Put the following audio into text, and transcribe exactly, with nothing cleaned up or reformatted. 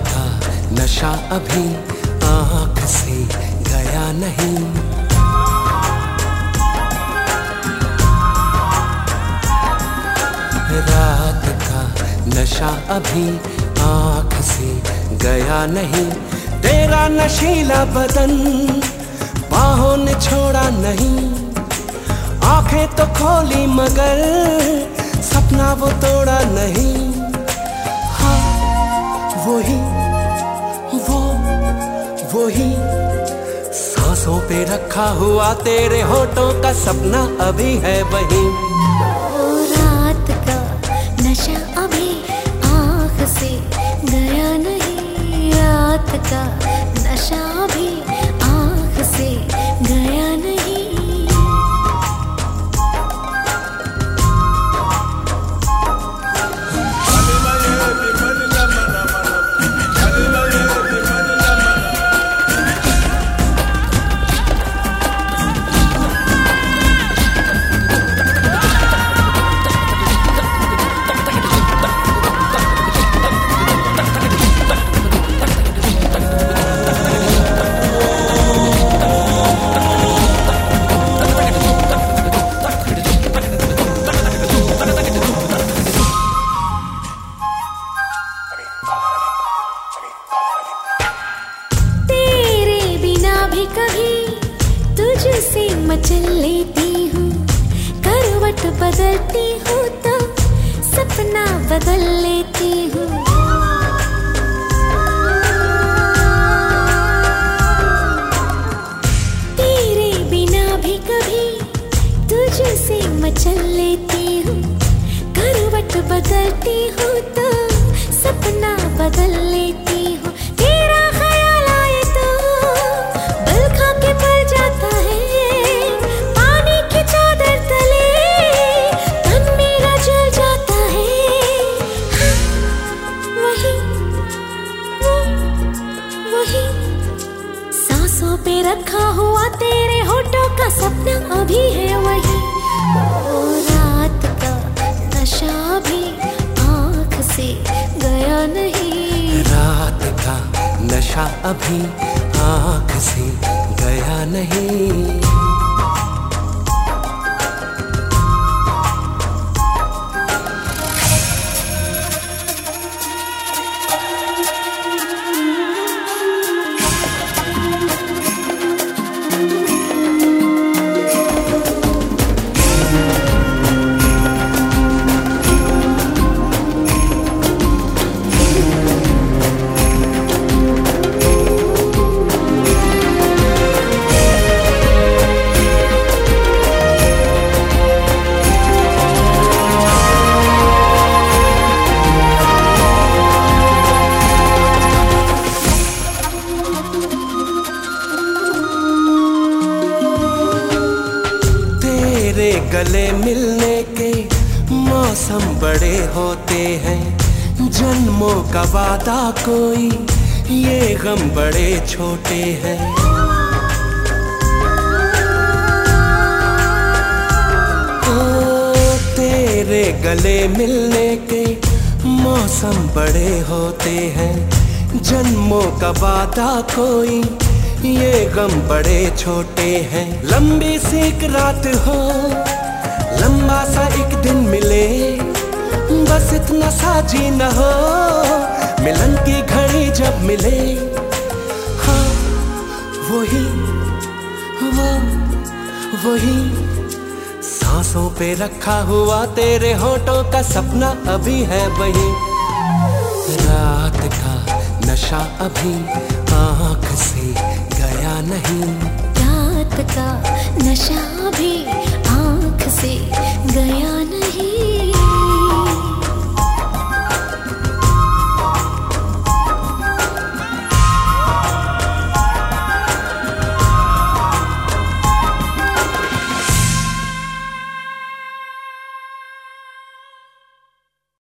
का नशा अभी आँख से गया नहीं। रात का नशा अभी आँख से गया नहीं। तेरा नशीला बदन बाहों ने छोड़ा नहीं। आंखें तो खोली मगर सपना वो तोड़ा नहीं। हाँ वही वो वही सांसों पे रखा हुआ तेरे होठों का सपना अभी है वही। रात का नशा अभी आँख से गया नहीं। रात का नशा अभी आँख से गया नहीं। तुझसे मचल लेती हूँ, करवट बदलती हूँ तो सपना बदल लेती हूँ। तेरे बिना भी कभी तुझसे मचल लेती हूँ, करवट बदलती हूँ तो सपना बदल लेती हूँ। तेरा ख्याल आए तो बल खा के पल जाता है। पानी की चादर तले तन मेरा जल जाता है। हाँ, वही वो वही सांसों पे रखा हुआ तेरे होठों का सपना अभी है वही। ओ रात का नशा भी आँख से गया नहीं। रात का नशा अभी आँख से गया नहीं। तेरे गले मिलने के मौसम बड़े होते हैं। जन्मों का वादा कोई ये गम बड़े छोटे हैं। ओ तेरे गले मिलने के मौसम बड़े होते हैं। जन्मों का वादा कोई ये गम बड़े छोटे हैं। लंबी सी एक रात हो, लंबा सा एक दिन मिले, बस इतना सा जीना हो, मिलन की घड़ी जब मिले। हाँ वही वो वही सांसों पे रखा हुआ तेरे होठों का सपना अभी है वही। रात का नशा अभी आँख से गया नहीं। रात का नशा भी आँख से गया नहीं।